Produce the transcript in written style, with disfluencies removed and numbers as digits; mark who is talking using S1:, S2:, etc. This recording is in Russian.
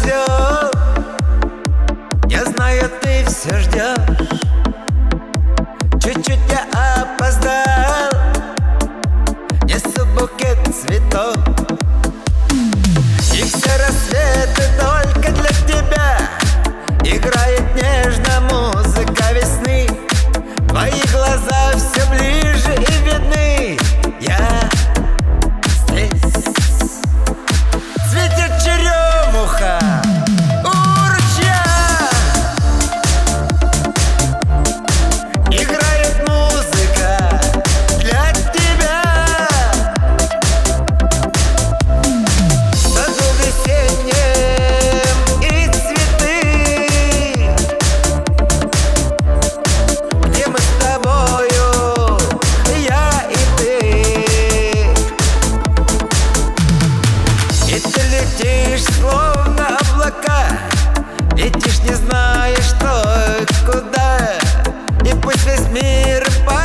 S1: козел. Я знаю, ты все ждешь. Чуть-чуть я опоздал, несу букет цветов. И все рассветы только для тебя. Играет нежно музыка весны. Твои глаза все ближе и видны. Я здесь. Цветет черемуха у ручья. Играет музыка для тебя. В саду весеннем и цветы, где мы с тобою, я и ты. И ты летишь, словно облака, летишь, не зная, что и куда. И пусть весь мир